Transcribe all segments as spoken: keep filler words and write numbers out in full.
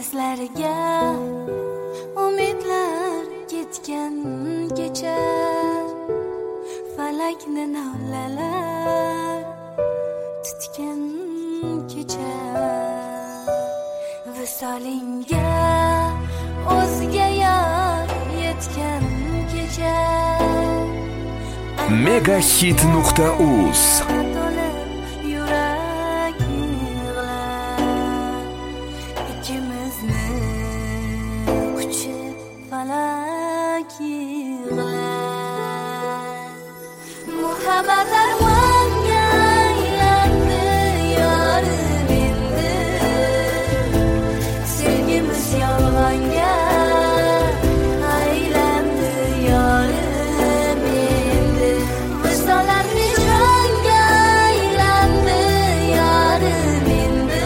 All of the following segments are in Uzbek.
izlariga umidlar ketgan kecha, falakni navlalar tutgan kecha, visolingga o'zga yar yetgan kecha. Megahit nuqta uz Muhabbat armonga aylandi, yorim endi. Sevgimiz yolg'onga aylandi, yorim endi. Visollar hijronga aylandi, yorim endi.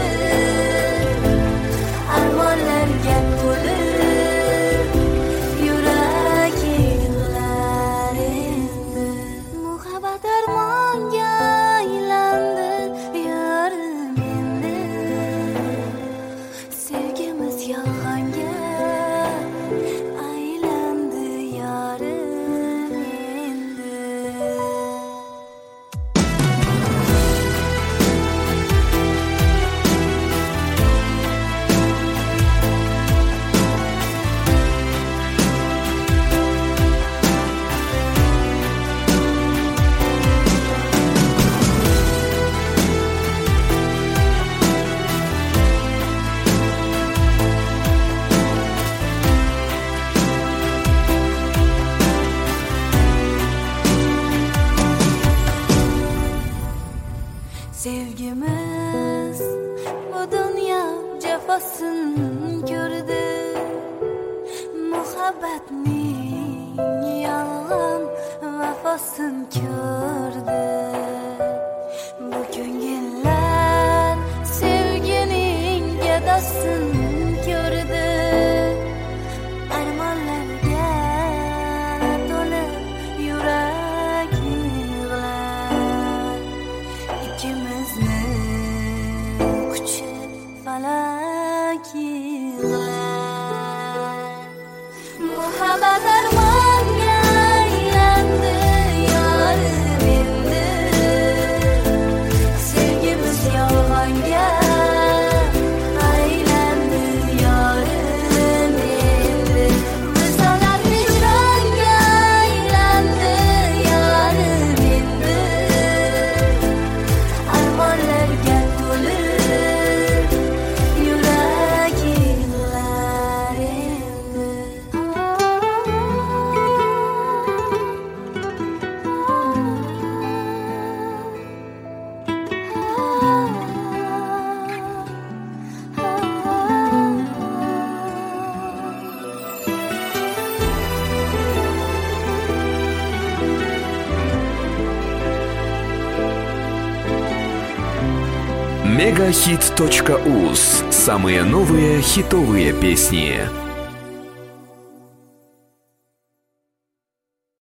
Armonlarga to'lib yurak yig'lar endi. Muhabbat armonga aylandi, yorim endi. Sevgimiz yolg'onga aylandi, yorim endi. Sevgimiz bu dünya cefasin gördü. Muhabbatning yolg'on vafosin ko'rdi. Bu ko'ngillar sevgining gadosin ko'rdi. Armonlarga to'lib yurak yig'lar. İkimizni quchib falak yig'lar. Muhabbat armonga aylandi, yorim endi. Sevgimiz yolg'onga aylandi, yorim endi. Visollar hijronga aylandi, yorim endi. Armonlarga to'lib yurak yig'lar endi. Megahit точка уз. Самые новые хитовые песни.